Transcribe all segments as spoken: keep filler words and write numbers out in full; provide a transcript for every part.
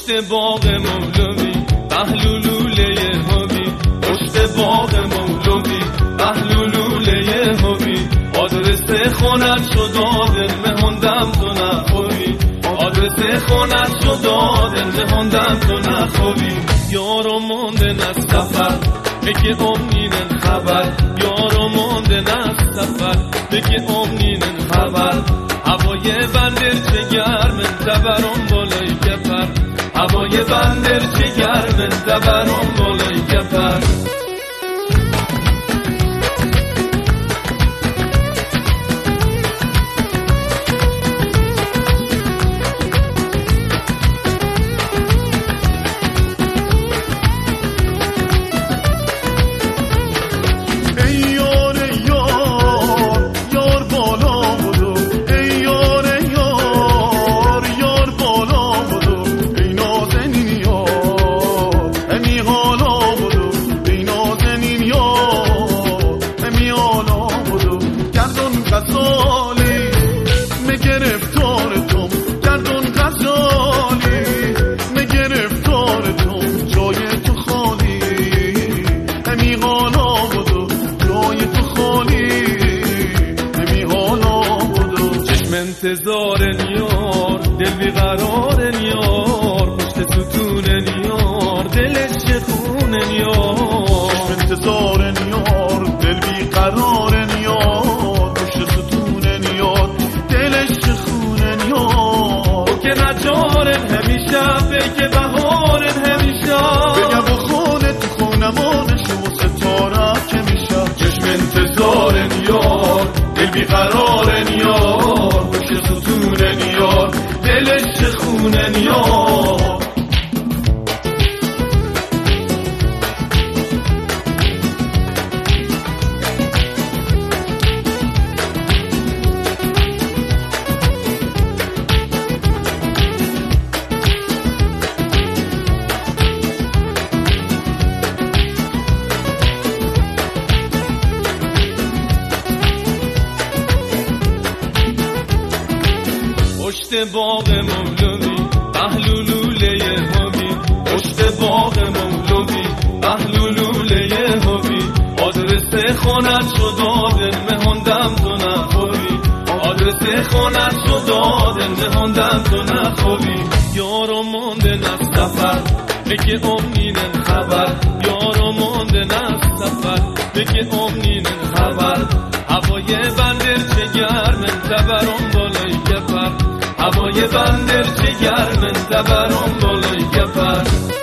پشت باغ مولوی بهلولوله هوی، پشت باغ مولوی بهلولوله هوی، آدرس خونت شد دادن مهندم تو نخوی، آدرس خونت شد دادن مهندم تو نخوی. یارو موندن از سفر بگه امنینن خبر، یارو موندن از سفر بگه امنینن خبر. هوای بندر چه گرمن تبرم بالای گپر، هوای بندر چه گرمن تبرم بالای گپر. انتظار یار دل بیقرار یار، پشت ستون یار دلش چخون یار. انتظار یار دل بیقرار یار، پشت ستون یار دلش چخون یار. تو که نجارن همیشه بگه بهارن همیشه، بگه با خونت خونمانش و ستاره که میشه. چشم انتظار یار دل بیقرار یار، ستونن یار دلش چخونن یار. پشت باغ مولوی بهلولوله هوی، پشت باغ مولوی بهلولوله هوی، آدرس خونت شد دادن مهندم تو نخوی، آدرس خونت شد دادن مهندم تو نخوی. یارو موندن از سفر بگه امنینن خبر، یارو موندن از سفر بگه امنینن خبر. هوای بندر چه گرمن تبرم بالای گپر، هوای بندر چه گرمن تبرم بالای گپر.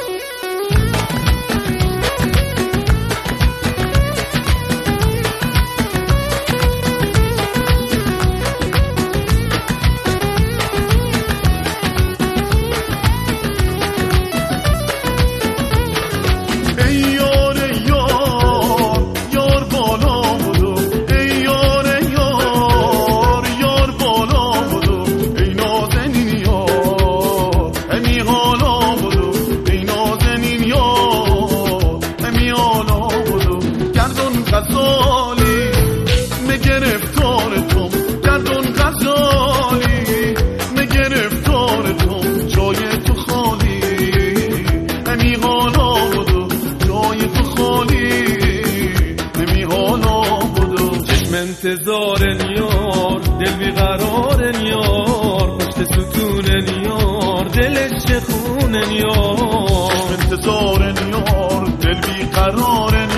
انتظار یار دل بیقرار یار، پشت ستون یار دلش چخون یار. انتظار یار دل بیقرار